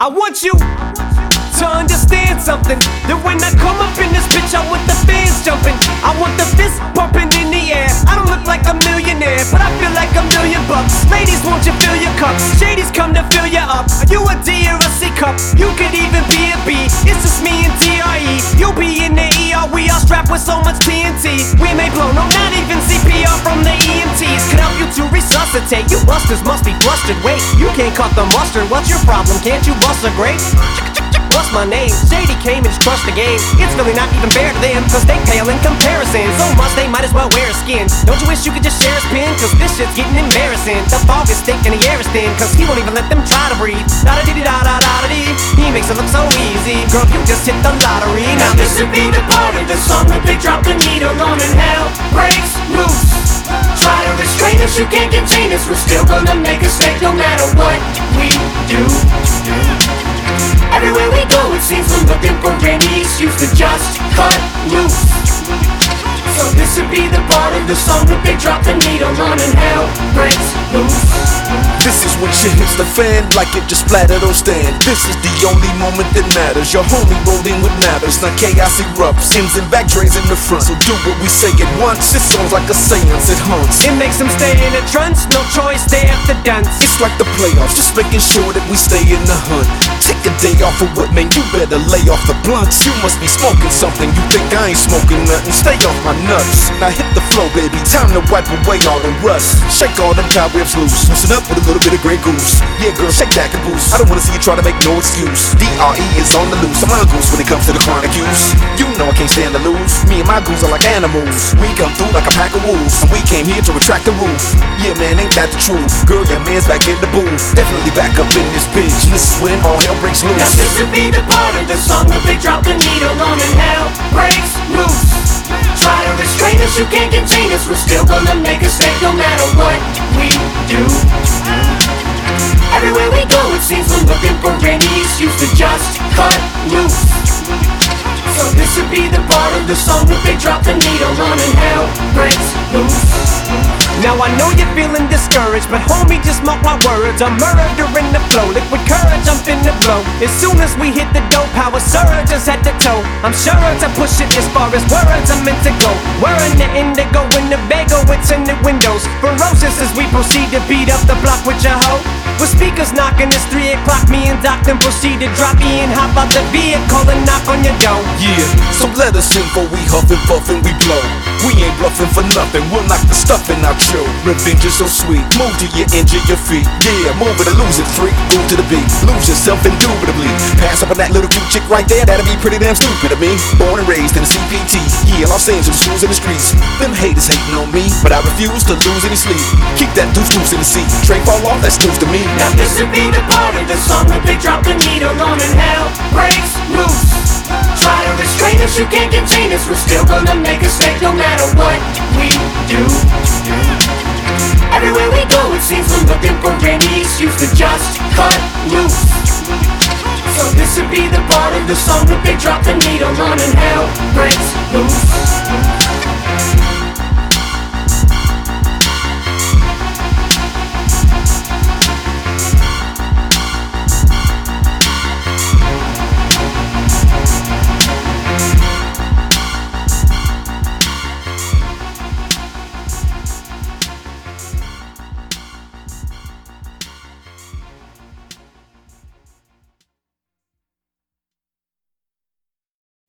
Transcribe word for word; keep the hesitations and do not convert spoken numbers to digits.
I want you to understand something, that when I come up in this bitch, I want the fans jumping, I want the fist pumping in the air. I don't look like a millionaire, but I feel like a million bucks. Ladies, won't you fill your cups? Shadies come to fill you up. Are you a D or a C cup? You could even be a B. It's just me and D R E. You'll be in the E R. We all strapped with so much T N T. We may blow, no, not even C P R from the E M Ts. Could help you to resuscitate. You busters must be flustered. Wait, you can't cut the mustard. What's your problem? Can't you bust a grape? What's my name? Shady came and just crushed the game. It's really not even fair to them, cause they pale in comparison. So much they might as well wear a skin. Don't you wish you could just share his pin? Cause this shit's getting embarrassing. The fog is thick and the air is thin, cause he won't even let them try to breathe. Da-da-dee-da-da-da-da-dee. He makes it look so easy. Girl, you just hit the lottery. Now this would be the part of the song that they drop the needle on and hell breaks loose. Try to restrain us, you can't contain us. We're still gonna make a mistake no matter what we do. Everywhere we go, it seems we're looking for any excuse to just cut loose. So this would be the part of the song that they drop the needle on and hell breaks loose. This is when shit hits the fan like it just splattered on stand. This is the only moment that matters. Your homie rolling with matters. Now chaos erupts, ends and back drains in the front. So do what we say at once. It sounds like a seance, it haunts. It makes them stay in a trance, no choice, they have to dance. It's like the playoffs, just making sure that we stay in the hunt. Take a day off of what, man, you better lay off the blunts. You must be smoking something, you think I ain't smoking nothing. Stay off my nuts, now hit the flow, baby. Time to wipe away all the rust. Shake all them cobwebs loose, loosen up with a little bit of Grey Goose. Yeah, girl, shake that caboose. I don't wanna see you try to make no excuse. D R E is on the loose. I'm a goose when it comes to the chronic use. You know I can't stand to lose. Me and my goons are like animals. We come through like a pack of wolves, and we came here to retract the roof. Yeah, man, ain't that the truth? Girl, your man's back in the booth. Definitely back up in this bitch. This is when all hell breaks loose. Now this would be the part of the song that they drop the needle on and hell breaks loose. Try to restrain us, you can't contain us. We're still gonna make a mistake no matter what we do. Everywhere we go, it seems we're looking for any excuse to just cut loose. So this would be the part of the song that they drop the needle on and hell breaks loose. Now I know you're feeling discouraged, but homie, just mark my words. I'm murdering the flow, liquid courage, I'm finna blow. As soon as we hit the dope, power surges at the toe. I'm sure to push it as far as words are meant to go. We're in the indigo, in the bagel, it's in the windows. Ferocious as we proceed to beat up the block with your hoe. With speakers knocking, it's three o'clock, me and Doc then proceed to drop me and hop out the vehicle and knock on your door. Yeah, so let us in before we huff and puff and we blow. We ain't bluffing for nothing, we'll knock the stuffing out your. Revenge is so sweet, move till you injure your feet. Yeah, move it or lose it, freak, move to the beat. Lose yourself indubitably. Pass up on that little cute chick right there, that'll be pretty damn stupid of me. Born and raised in the C P T, yeah, Los Angeles, schools in the streets. Them haters hating on me, but I refuse to lose any sleep. Keep that deuce loose in the seat, Trey fall off, that's news to me. Now this would be the part of the song that they drop the needle on and hell breaks loose. Try to restrain us, you can't contain us. We're still gonna make a mistake no matter what we do. Everywhere we go, it seems we're looking for any excuse to just cut loose. So this would be the part of the song that they drop the needle on and hell breaks loose.